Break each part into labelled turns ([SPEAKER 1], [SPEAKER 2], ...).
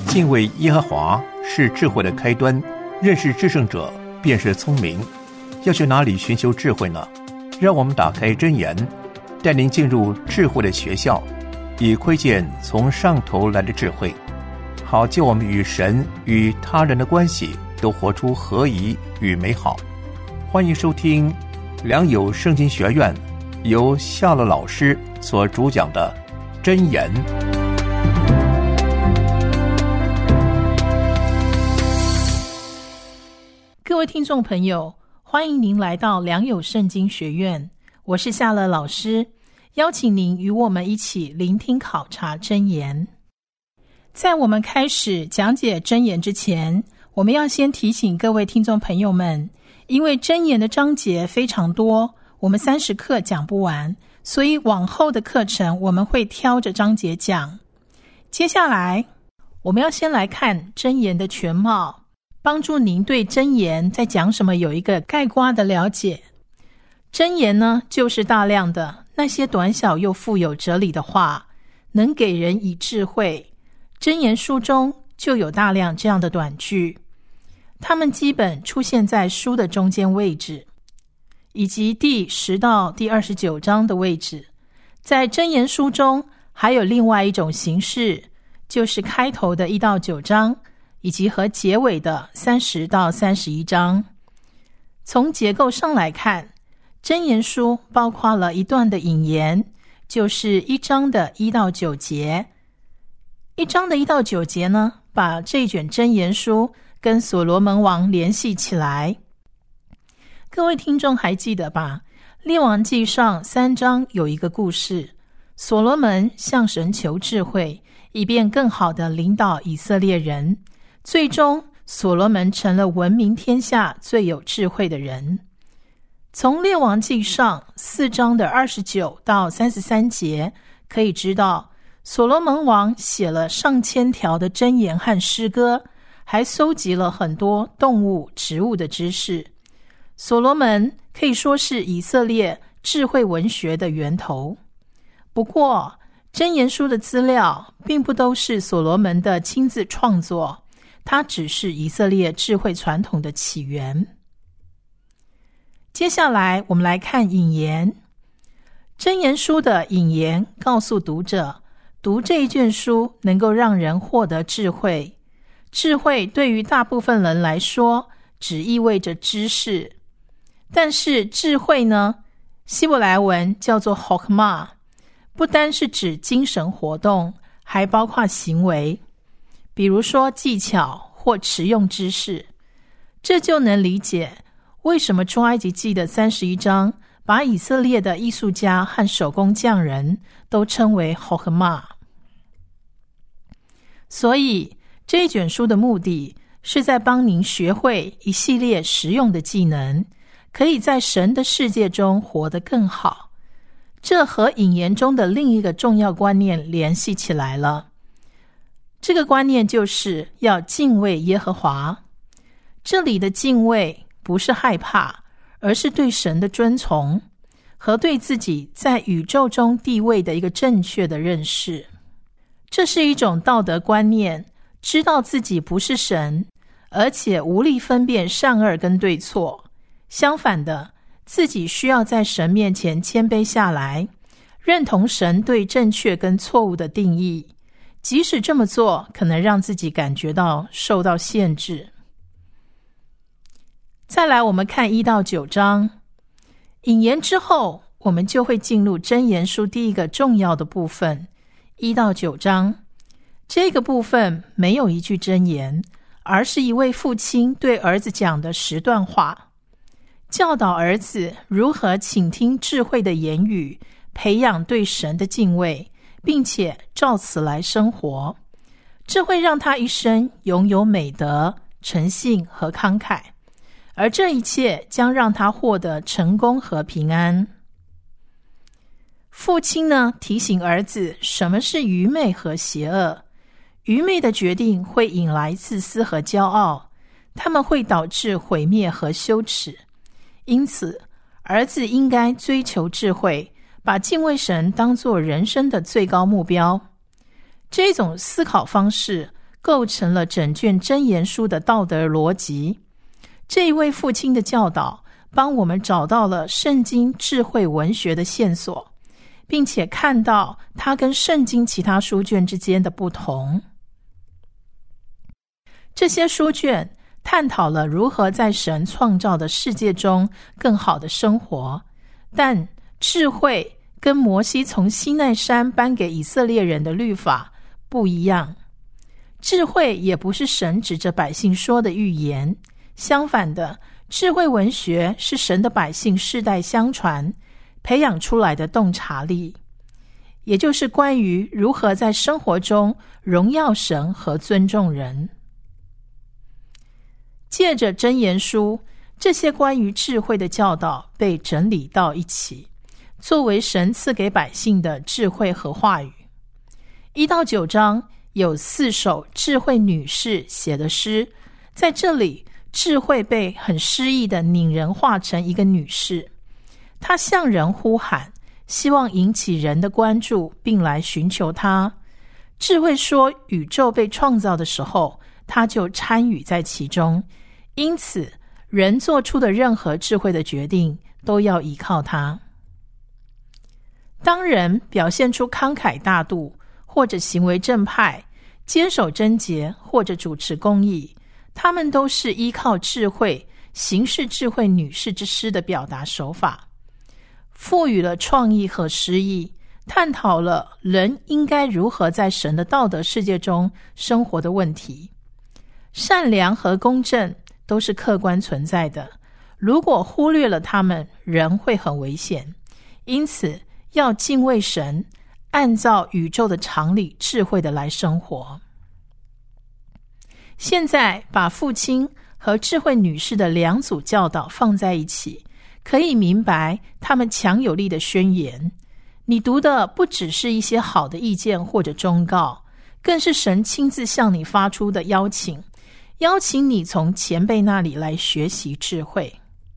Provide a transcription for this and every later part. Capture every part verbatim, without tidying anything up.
[SPEAKER 1] 敬畏耶和华是智慧的开端，认识至圣者便是聪明。要去哪里寻求智慧呢？让我们打开箴言，带您进入智慧的学校，以窥见从上头来的智慧，好叫我们与神与他人的关系都活出合宜与美好。欢迎收听良友圣经学院由夏乐老师所主讲的箴言。
[SPEAKER 2] 各位听众朋友，欢迎您来到良友圣经学院，我是夏乐老师，邀请您与我们一起聆听考察箴言。在我们开始讲解箴言之前，我们要先提醒各位听众朋友们，因为箴言的章节非常多，我们三十课讲不完，所以往后的课程我们会挑着章节讲。接下来我们要先来看箴言的全貌，帮助您对箴言在讲什么有一个概括的了解。箴言呢，就是大量的那些短小又富有哲理的话，能给人以智慧。箴言书中就有大量这样的短句，它们基本出现在书的中间位置，以及第十到第二十九章的位置。在箴言书中还有另外一种形式，就是开头的一到九章，以及和结尾的三十到三十一章。从结构上来看，箴言书包括了一段的引言，就是一章的一到九节。一章的一到九节呢，把这卷箴言书跟所罗门王联系起来。各位听众还记得吧？列王纪上三章有一个故事，所罗门向神求智慧，以便更好地领导以色列人。最终所罗门成了闻名天下最有智慧的人。从列王纪上四章的二十九到三十三节可以知道，所罗门王写了上千条的箴言和诗歌，还搜集了很多动物植物的知识。所罗门可以说是以色列智慧文学的源头。不过箴言书的资料并不都是所罗门的亲自创作，它只是以色列智慧传统的起源。接下来我们来看引言。箴言书的引言告诉读者，读这一卷书能够让人获得智慧。智慧对于大部分人来说只意味着知识，但是智慧呢，希伯来文叫做 Chokmah， 不单是指精神活动，还包括行为，比如说技巧或实用知识。这就能理解为什么出埃及记的三十一章把以色列的艺术家和手工匠人都称为 Chokmah。 所以这一卷书的目的是在帮您学会一系列实用的技能，可以在神的世界中活得更好。这和引言中的另一个重要观念联系起来了。这个观念就是要敬畏耶和华。这里的敬畏不是害怕，而是对神的尊崇和对自己在宇宙中地位的一个正确的认识。这是一种道德观念，知道自己不是神，而且无力分辨善恶跟对错。相反的，自己需要在神面前谦卑下来，认同神对正确跟错误的定义，即使这么做可能让自己感觉到受到限制。再来我们看一到九章。引言之后，我们就会进入箴言书第一个重要的部分，一到九章。这个部分没有一句箴言，而是一位父亲对儿子讲的十段话，教导儿子如何倾听智慧的言语，培养对神的敬畏，并且照此来生活。这会让他一生拥有美德、诚信和慷慨，而这一切将让他获得成功和平安。父亲呢，提醒儿子什么是愚昧和邪恶。愚昧的决定会引来自私和骄傲，他们会导致毁灭和羞耻。因此，儿子应该追求智慧，把敬畏神当作人生的最高目标。这种思考方式构成了整卷箴言书的道德逻辑。这一位父亲的教导帮我们找到了圣经智慧文学的线索，并且看到它跟圣经其他书卷之间的不同。这些书卷探讨了如何在神创造的世界中更好的生活，但智慧跟摩西从西奈山颁给以色列人的律法不一样。智慧也不是神指着百姓说的预言，相反的，智慧文学是神的百姓世代相传培养出来的洞察力，也就是关于如何在生活中荣耀神和尊重人。借着箴言书，这些关于智慧的教导被整理到一起，作为神赐给百姓的智慧和话语。一到九章有四首智慧女士写的诗，在这里智慧被很诗意的拟人化成一个女士，她向人呼喊，希望引起人的关注并来寻求她。智慧说宇宙被创造的时候，她就参与在其中，因此人做出的任何智慧的决定都要依靠她。当人表现出慷慨大度，或者行为正派，坚守贞洁，或者主持公义，他们都是依靠智慧行事智慧女士之诗的表达手法，赋予了创意和诗意，探讨了人应该如何在神的道德世界中生活的问题。善良和公正都是客观存在的，如果忽略了他们，人会很危险。因此要敬畏神，按照宇宙的常理智慧的来生活。现在把父亲和智慧女士的两组教导放在一起，可以明白他们强有力的宣言。你读的不只是一些好的意见或者忠告，更是神亲自向你发出的邀请，邀请你从前辈那里来学习智慧。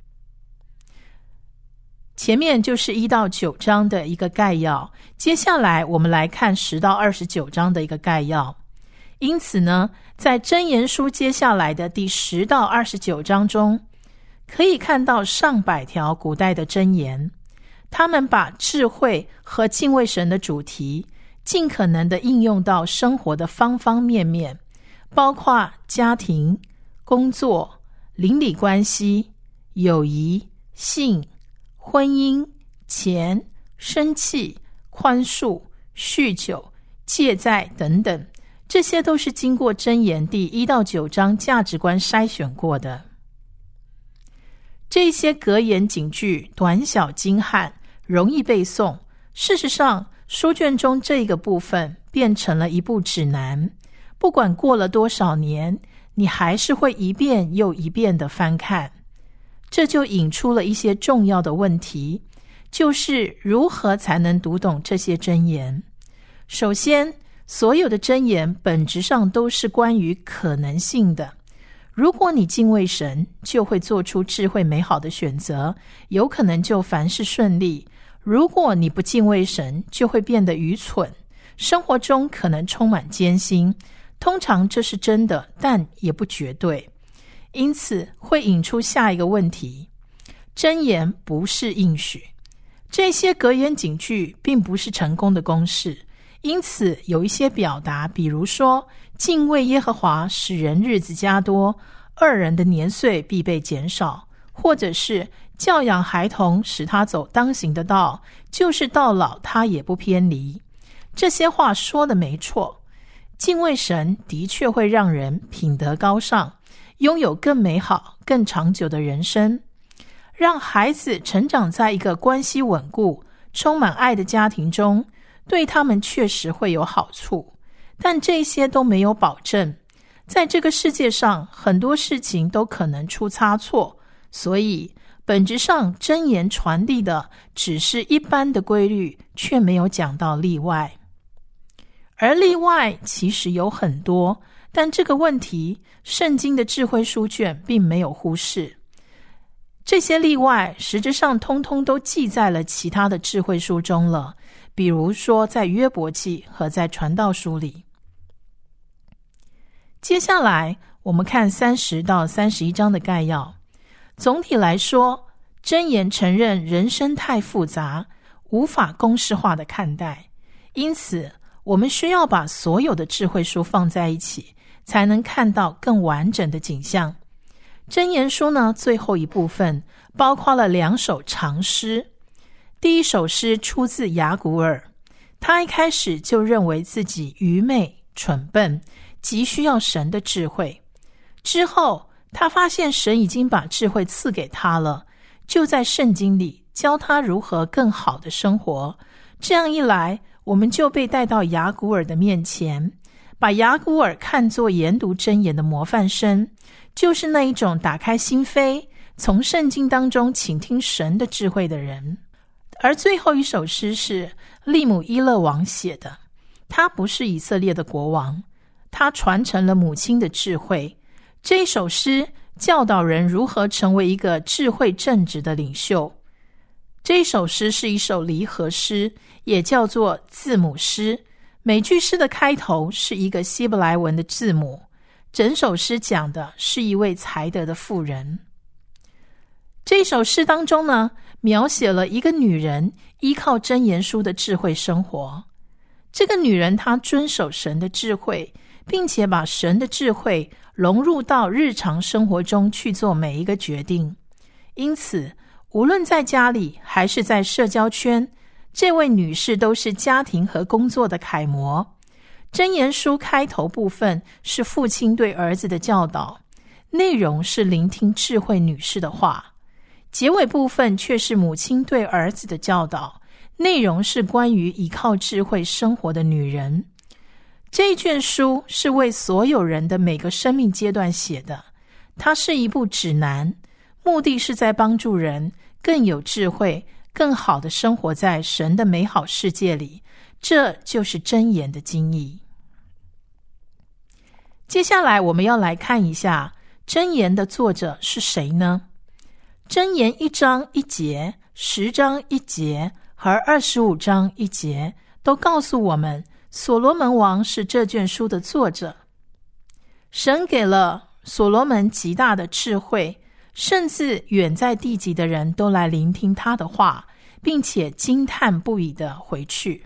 [SPEAKER 2] 前面就是一到九章的一个概要，接下来我们来看十到二十九章的一个概要。因此呢，在箴言书接下来的第十到二十九章中，可以看到上百条古代的箴言，他们把智慧和敬畏神的主题尽可能的应用到生活的方方面面，包括家庭、工作、邻里关系、友谊、性、婚姻、钱、生气、宽恕、酗酒、借债等等，这些都是经过箴言第一到九章价值观筛选过的。这些格言警句短小精悍，容易背诵。事实上，书卷中这个部分变成了一部指南，不管过了多少年，你还是会一遍又一遍地翻看。这就引出了一些重要的问题，就是如何才能读懂这些箴言。首先，所有的箴言本质上都是关于可能性的。如果你敬畏神，就会做出智慧美好的选择，有可能就凡事顺利。如果你不敬畏神，就会变得愚蠢，生活中可能充满艰辛。通常这是真的，但也不绝对。因此会引出下一个问题，箴言不是应许。这些格言警句并不是成功的公式，因此有一些表达，比如说敬畏耶和华使人日子加多，二人的年岁必被减少，或者是教养孩童使他走当行的道，就是到老他也不偏离。这些话说的没错，敬畏神的确会让人品德高尚，拥有更美好更长久的人生。让孩子成长在一个关系稳固充满爱的家庭中，对他们确实会有好处，但这些都没有保证。在这个世界上，很多事情都可能出差错，所以本质上箴言传递的只是一般的规律，却没有讲到例外。而例外其实有很多，但这个问题圣经的智慧书卷并没有忽视。这些例外实质上通通都记在了其他的智慧书中了，比如说在约伯记和在传道书里。 接下来我们看三十到三十一章的概要。总体来说，箴言承认人生太复杂，无法公式化的看待，因此我们需要把所有的智慧书放在一起，才能看到更完整的景象。箴言书呢，最后一部分包括了两首长诗。第一首诗出自雅古尔，他一开始就认为自己愚昧蠢笨，急需要神的智慧。之后他发现神已经把智慧赐给他了，就在圣经里教他如何更好的生活。这样一来，我们就被带到雅古尔的面前，把雅古尔看作研读箴言的模范生，就是那一种打开心扉，从圣经当中倾听神的智慧的人。而最后一首诗是利姆伊勒王写的，他不是以色列的国王，他传承了母亲的智慧。这一首诗教导人如何成为一个智慧正直的领袖。这一首诗是一首离合诗，也叫做字母诗。每句诗的开头是一个希伯来文的字母。整首诗讲的是一位才德的妇人。这一首诗当中呢，描写了一个女人依靠箴言书的智慧生活。这个女人她遵守神的智慧，并且把神的智慧融入到日常生活中去做每一个决定。因此无论在家里还是在社交圈，这位女士都是家庭和工作的楷模。箴言书开头部分是父亲对儿子的教导，内容是聆听智慧女士的话。结尾部分却是母亲对儿子的教导，内容是关于依靠智慧生活的女人。这一卷书是为所有人的每个生命阶段写的，它是一部指南，目的是在帮助人更有智慧，更好地生活在神的美好世界里。这就是箴言的精义。接下来我们要来看一下箴言的作者是谁呢？箴言一章一节、十章一节和二十五章一节都告诉我们，所罗门王是这卷书的作者。神给了所罗门极大的智慧，甚至远在地极的人都来聆听他的话，并且惊叹不已地回去。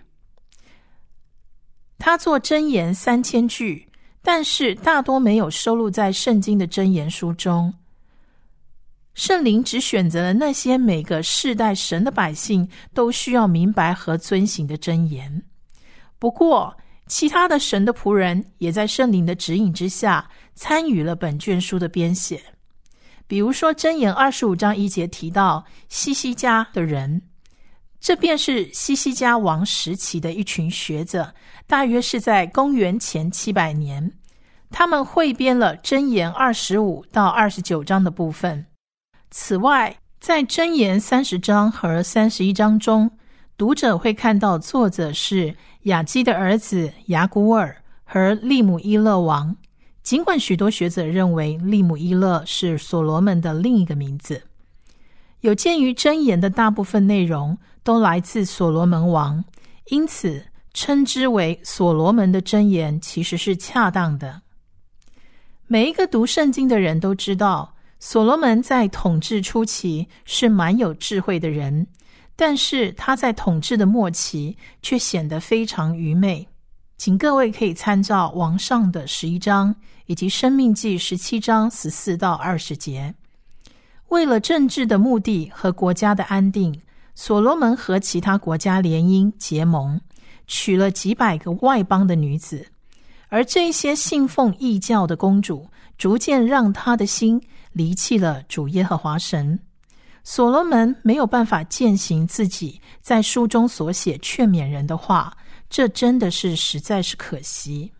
[SPEAKER 2] 他作箴言三千句，但是大多没有收录在圣经的箴言书中。圣灵只选择了那些每个世代神的百姓都需要明白和遵行的箴言。不过其他的神的仆人也在圣灵的指引之下参与了本卷书的编写。比如说箴言二十五章一节提到西西家的人，这便是西西家王时期的一群学者，大约是在公元前七百年。他们汇编了箴言二十五到二十九章的部分。此外，在箴言三十章和三十一章中，读者会看到作者是雅基的儿子雅古尔和利姆伊勒王，尽管许多学者认为利姆伊勒是所罗门的另一个名字。有鉴于箴言的大部分内容都来自所罗门王，因此称之为所罗门的箴言其实是恰当的。每一个读圣经的人都知道，所罗门在统治初期是蛮有智慧的人，但是他在统治的末期却显得非常愚昧。请各位可以参照王上的十一章以及申命记十七章十四到二十节。为了政治的目的和国家的安定，所罗门和其他国家联姻结盟，娶了几百个外邦的女子，而这些信奉异教的公主逐渐让他的心离弃了主耶和华神。所罗门没有办法践行自己在书中所写劝勉人的话，这真的是实在是可惜。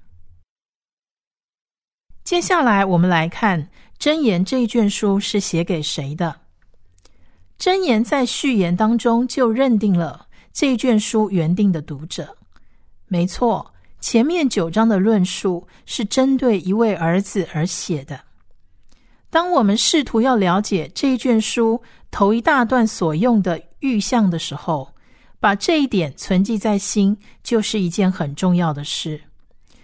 [SPEAKER 2] 接下来我们来看箴言这一卷书是写给谁的。箴言在序言当中就认定了这一卷书原定的读者。没错，前面九章的论述是针对一位儿子而写的。当我们试图要了解这一卷书头一大段所用的预象的时候，把这一点存记在心就是一件很重要的事。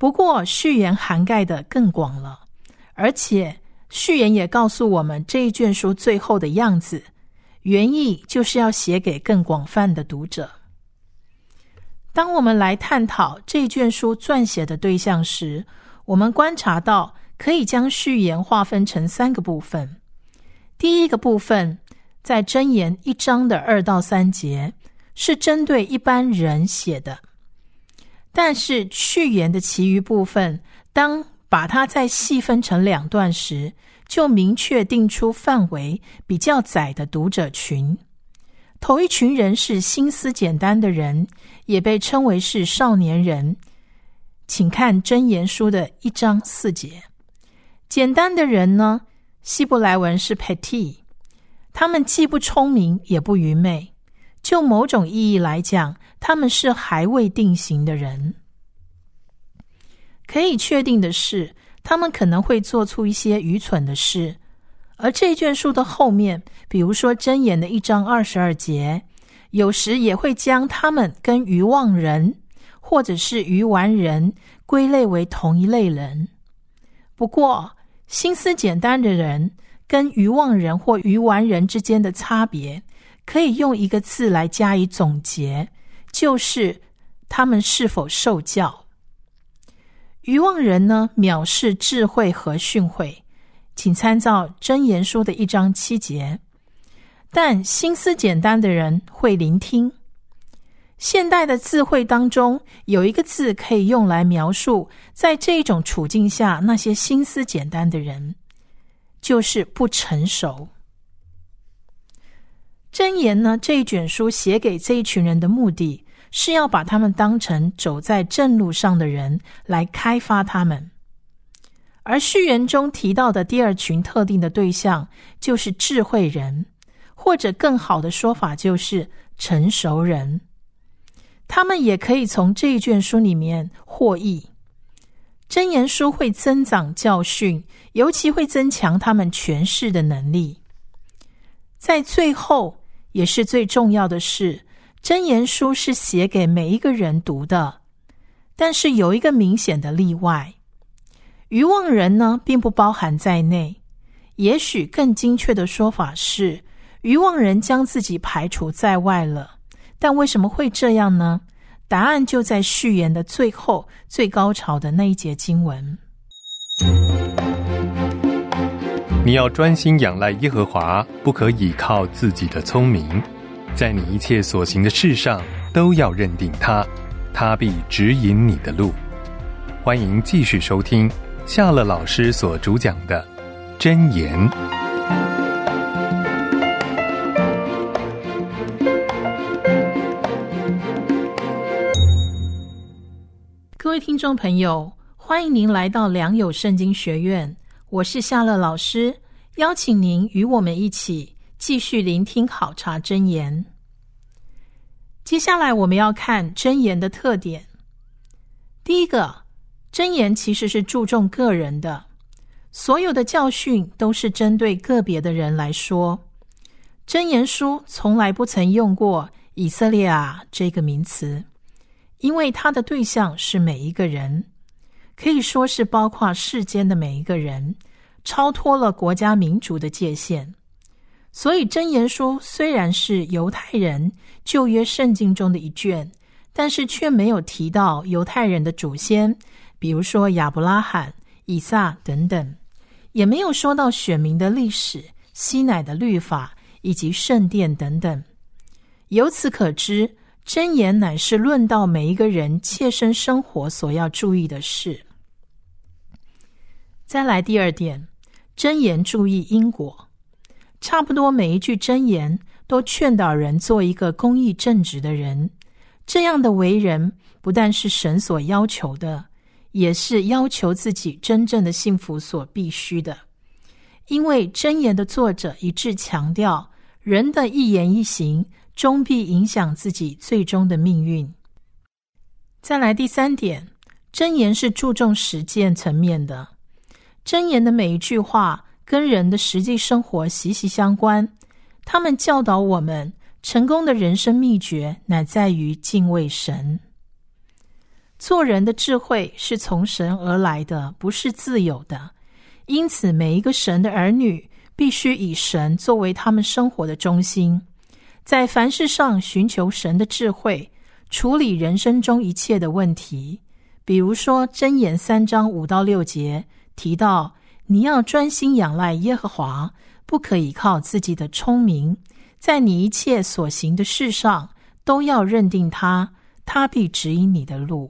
[SPEAKER 2] 不过序言涵盖的更广了，而且序言也告诉我们这一卷书最后的样子，原意就是要写给更广泛的读者。当我们来探讨这一卷书撰写的对象时，我们观察到可以将序言划分成三个部分。第一个部分在箴言一章的二到三节，是针对一般人写的，但是序言的其余部分，当把它再细分成两段时，就明确定出范围比较窄的读者群。头一群人是心思简单的人，也被称为是少年人。请看箴言书的一章四节。简单的人呢，希伯来文是 petit， 他们既不聪明也不愚昧，就某种意义来讲，他们是还未定型的人。可以确定的是，他们可能会做出一些愚蠢的事，而这卷书的后面，比如说箴言的一章二十二节，有时也会将他们跟愚妄人或者是愚顽人归类为同一类人。不过心思简单的人跟愚妄人或愚顽人之间的差别，可以用一个字来加以总结，就是他们是否受教。愚妄人呢，藐视智慧和训诲，请参照箴言书的一章七节。但心思简单的人会聆听。现代的智慧当中，有一个字可以用来描述在这种处境下那些心思简单的人，就是不成熟。箴言呢，这一卷书写给这一群人的目的，是要把他们当成走在正路上的人，来开发他们。而序言中提到的第二群特定的对象，就是智慧人，或者更好的说法就是成熟人。他们也可以从这一卷书里面获益。箴言书会增长教训，尤其会增强他们诠释的能力。在最后也是最重要的是，箴言书是写给每一个人读的，但是有一个明显的例外，愚妄人呢并不包含在内。也许更精确的说法是，愚妄人将自己排除在外了。但为什么会这样呢？答案就在序言的最后最高潮的那一节经文。
[SPEAKER 3] 你要专心仰赖耶和华，不可倚靠自己的聪明，在你一切所行的事上都要认定他，他必指引你的路。欢迎继续收听夏乐老师所主讲的箴言。
[SPEAKER 2] 各位听众朋友，欢迎您来到良友圣经学院，我是夏乐老师，邀请您与我们一起继续聆听考察箴言。接下来我们要看箴言的特点。第一个，箴言其实是注重个人的，所有的教训都是针对个别的人来说。箴言书从来不曾用过以色列啊这个名词，因为它的对象是每一个人，可以说是包括世间的每一个人，超脱了国家民族的界限。所以箴言书虽然是犹太人旧约圣经中的一卷，但是却没有提到犹太人的祖先，比如说亚伯拉罕、以撒等等，也没有说到选民的历史、西乃的律法以及圣殿等等。由此可知，箴言乃是论到每一个人切身生活所要注意的事。再来第二点，箴言注意因果。差不多每一句箴言都劝导人做一个公义正直的人，这样的为人不但是神所要求的，也是要求自己真正的幸福所必须的。因为箴言的作者一致强调，人的一言一行终必影响自己最终的命运。再来第三点，箴言是注重实践层面的。箴言的每一句话跟人的实际生活息息相关，他们教导我们，成功的人生秘诀乃在于敬畏神。 做人的智慧是从神而来的，不是自有的。因此每一个神的儿女必须以神作为他们生活的中心，在凡事上寻求神的智慧，处理人生中一切的问题。比如说箴言三章五到六节提到，你要专心仰赖耶和华，不可倚靠自己的聪明，在你一切所行的事上都要认定他，他必指引你的路。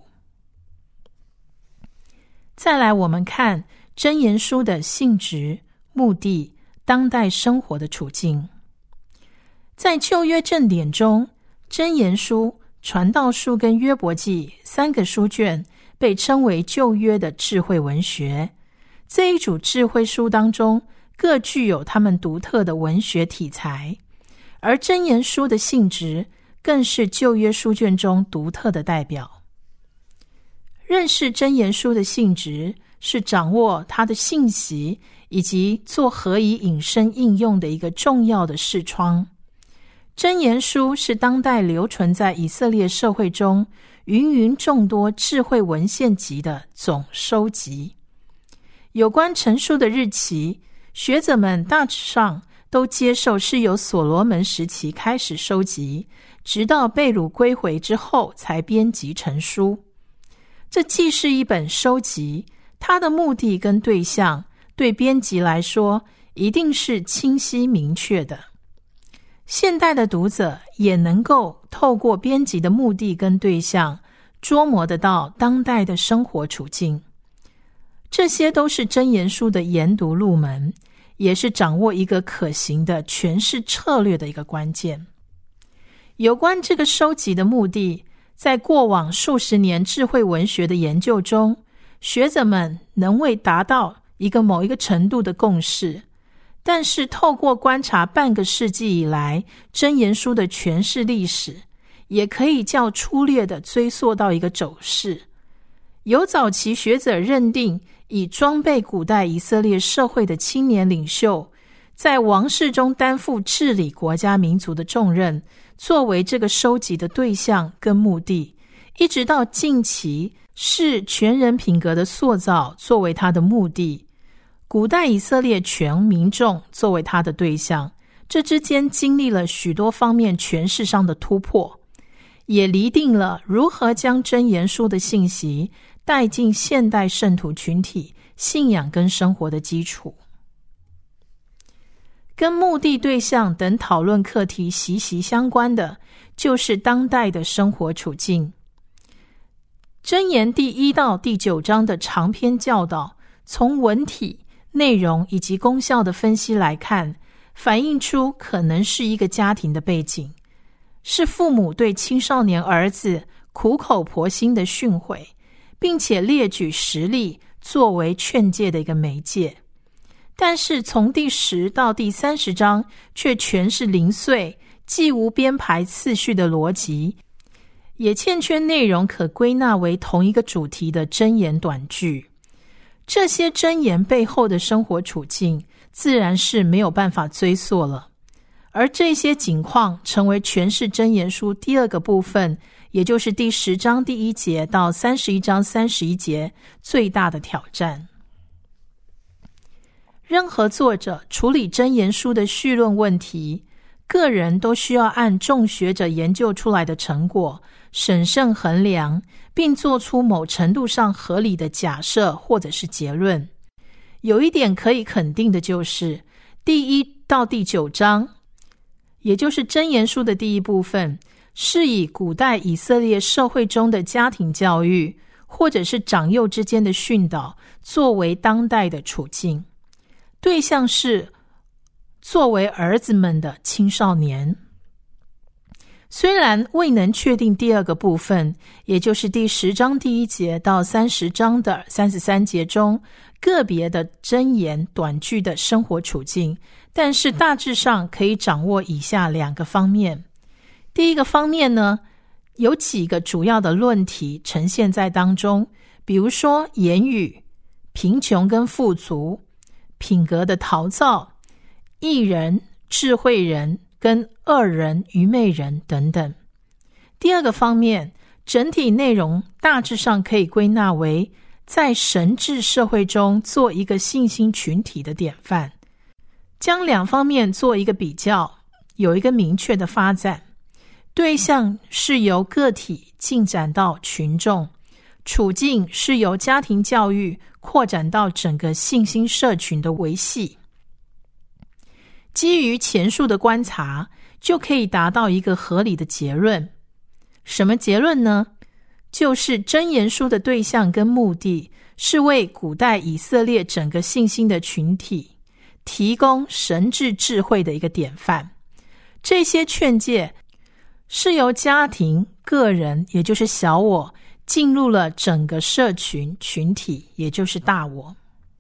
[SPEAKER 2] 再来我们看箴言书的性质、目的、当代生活的处境。在旧约正典中，箴言书、传道书跟约伯记三个书卷被称为旧约的智慧文学。这一组智慧书当中，各具有他们独特的文学题材，而箴言书的性质更是旧约书卷中独特的代表。认识箴言书的性质，是掌握它的信息以及做何以引申应用的一个重要的视窗。箴言书是当代留存在以色列社会中芸芸众多智慧文献集的总收集。有关成书的日期，学者们大致上都接受是由所罗门时期开始收集，直到被掳归回之后才编辑成书。这既是一本收集，它的目的跟对象对编辑来说一定是清晰明确的。现代的读者也能够透过编辑的目的跟对象捉摸得到当代的生活处境。这些都是箴言书的研读入门，也是掌握一个可行的诠释策略的一个关键。有关这个收集的目的，在过往数十年智慧文学的研究中，学者们能未达到一个某一个程度的共识，但是透过观察半个世纪以来箴言书的诠释历史，也可以较粗略地追溯到一个走势。有早期学者认定，以装备古代以色列社会的青年领袖，在王室中担负治理国家民族的重任，作为这个收集的对象跟目的，一直到近期视全人品格的塑造作为他的目的，古代以色列全民众作为他的对象，这之间经历了许多方面诠释上的突破，也厘定了如何将箴言书的信息带进现代圣徒群体信仰跟生活的基础。跟目的对象等讨论课题息息相关的，就是当代的生活处境。箴言第一到第九章的长篇教导，从文体、内容以及功效的分析来看，反映出可能是一个家庭的背景，是父母对青少年儿子苦口婆心的训诲，并且列举实例作为劝诫的一个媒介。但是从第十到第三十章却全是零碎，既无编排次序的逻辑，也欠缺内容可归纳为同一个主题的箴言短句。这些箴言背后的生活处境自然是没有办法追溯了，而这些景况成为诠释箴言书第二个部分，也就是第十章第一节到三十一章三十一节最大的挑战。任何作者处理箴言书的绪论问题，个人都需要按众学者研究出来的成果审慎衡量，并做出某程度上合理的假设或者是结论。有一点可以肯定的就是，第一到第九章，也就是箴言书的第一部分，是以古代以色列社会中的家庭教育或者是长幼之间的训导作为当代的处境，对象是作为儿子们的青少年。虽然未能确定第二个部分，也就是第十章第一节到三十章的三十三节中个别的箴言短句的生活处境，但是大致上可以掌握以下两个方面。第一个方面呢，有几个主要的论题呈现在当中，比如说言语、贫穷跟富足、品格的陶造、义人、智慧人跟恶人、愚昧人等等。第二个方面， 整体内容大致上可以归纳为在神治社会中做一个信心群体的典范，将两方面做一个比较，有一个明确的发展。对象是由个体进展到群众，处境是由家庭教育扩展到整个信心社群的维系。基于前述的观察，就可以达到一个合理的结论。什么结论呢？就是箴言书的对象跟目的是为古代以色列整个信心的群体提供神治智慧的一个典范。这些劝诫是由家庭、个人，也就是小我，进入了整个社群群体，也就是大我。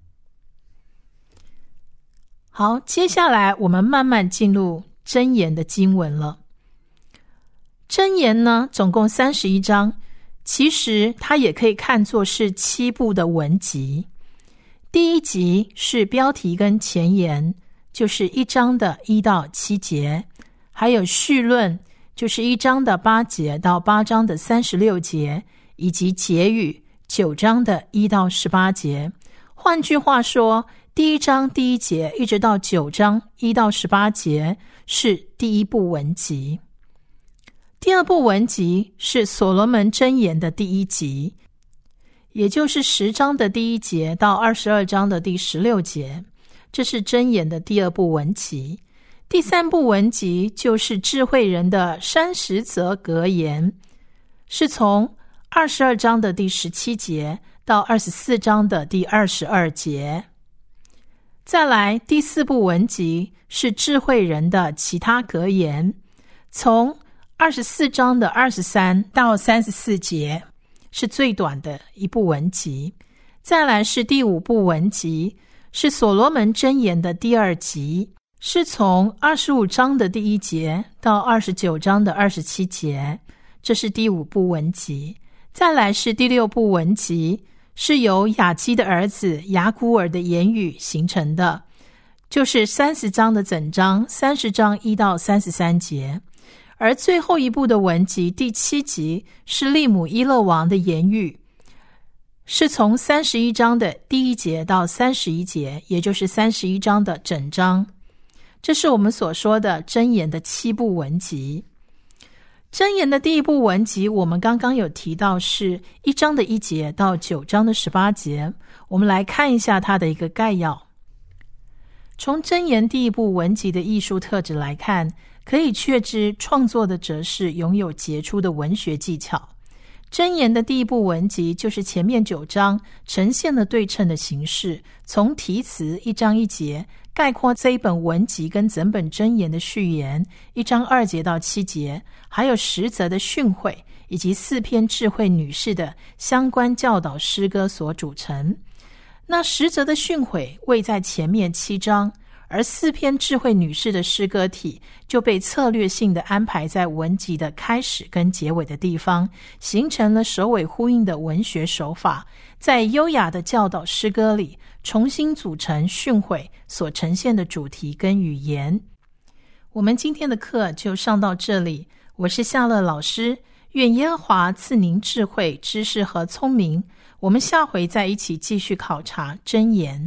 [SPEAKER 2] 好，接下来我们慢慢进入箴言的经文了。箴言呢，总共三十一章，其实它也可以看作是七部的文集。第一集是标题跟前言，就是一章的一到七节，还有序论，就是一章的八节到八章的三十六节，以及结语九章的一到十八节。换句话说，第一章第一节一直到九章一到十八节是第一部文集。第二部文集是所罗门箴言的第一集，也就是十章的第一节到二十二章的第十六节，这是箴言的第二部文集。第三部文集就是智慧人的三十则格言，是从二十二章的第十七节到二十四章的第二十二节。再来，第四部文集是智慧人的其他格言，从二十四章的二十三到三十四节，是最短的一部文集。再来是第五部文集，是所罗门箴言的第二集，是从二十五章的第一节到二十九章的二十七节，这是第五部文集。再来是第六部文集，是由雅基的儿子雅古尔的言语形成的，就是三十章的整章，三十章一到三十三节。而最后一部的文集第七集是利姆伊勒王的言语，是从三十一章的第一节到三十一节，也就是三十一章的整章。这是我们所说的箴言的七部文集。箴言的第一部文集我们刚刚有提到是一章的一节到九章的十八节，我们来看一下它的一个概要。从箴言第一部文集的艺术特质来看，可以确知创作的者是拥有杰出的文学技巧。箴言的第一部文集就是前面九章呈现了对称的形式，从题词一章一节概括这一本文集跟整本箴言的序言，一章二节到七节，还有十则的训诲，以及四篇智慧女士的相关教导诗歌所组成。那十则的训诲位在前面七章，而四篇智慧女士的诗歌体就被策略性的安排在文集的开始跟结尾的地方，形成了首尾呼应的文学手法，在优雅的教导诗歌里重新组成训诲所呈现的主题跟语言。我们今天的课就上到这里，我是夏乐老师，愿耶和华赐您智慧、知识和聪明。我们下回再一起继续考察箴言。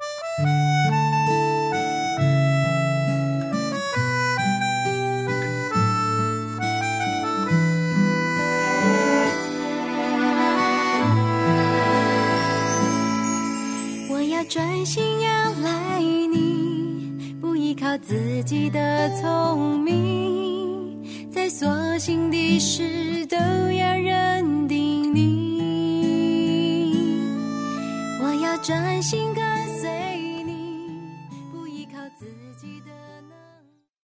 [SPEAKER 4] 专心仰赖你，不依靠自己的聪明，在所行的事都要认定你。我要专心跟随